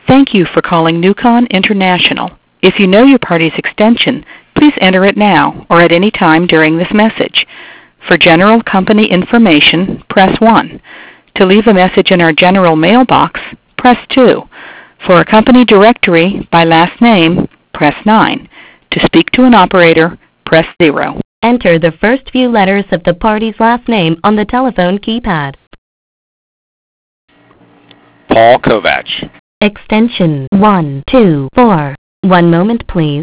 Thank you for calling Newcon International. If you know your party's extension, please enter it now or at any time during this message. For general company information, press 1. To leave a message in our general mailbox, press 2. For a company directory by last name, press 9. To speak to an operator, press 0. Enter the first few letters of the party's last name on the telephone keypad. Paul Kovach. Extension 124. One moment, please.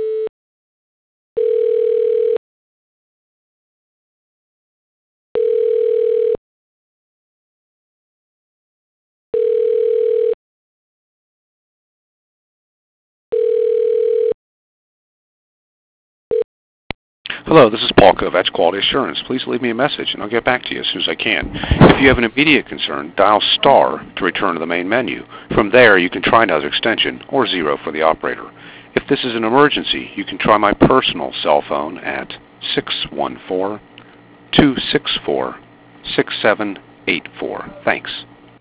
Hello, this is Paul Kovach, Quality Assurance. Please leave me a message and I'll get back to you as soon as I can. If you have an immediate concern, dial star to return to the main menu. From there, you can try another extension or 0 for the operator. If this is an emergency, you can try my personal cell phone at 614-264-6784. Thanks.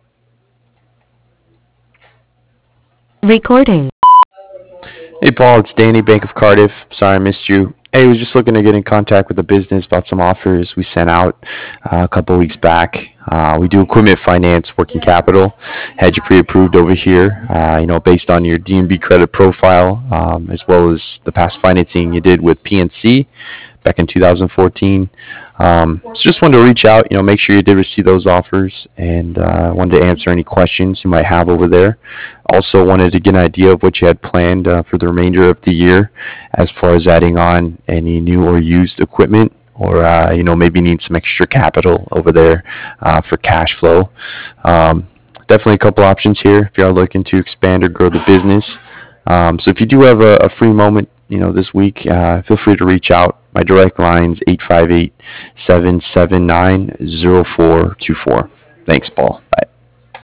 Recording. Hey Paul, it's Danny, Bank of Cardiff. Sorry I missed you. Hey, I was just looking to get in contact with the business about some offers we sent out a couple of weeks back. We do equipment finance, working capital. Had you pre-approved over here, based on your D&B credit profile, as well as the past financing you did with PNC back in 2014. So just wanted to reach out, make sure you did receive those offers, and wanted to answer any questions you might have over there. Also wanted to get an idea of what you had planned for the remainder of the year as far as adding on any new or used equipment, or maybe need some extra capital over there for cash flow. Definitely a couple options here if you are looking to expand or grow the business. So if you do have a free moment, this week, feel free to reach out. My direct line's 858-779-0424. Thanks, Paul.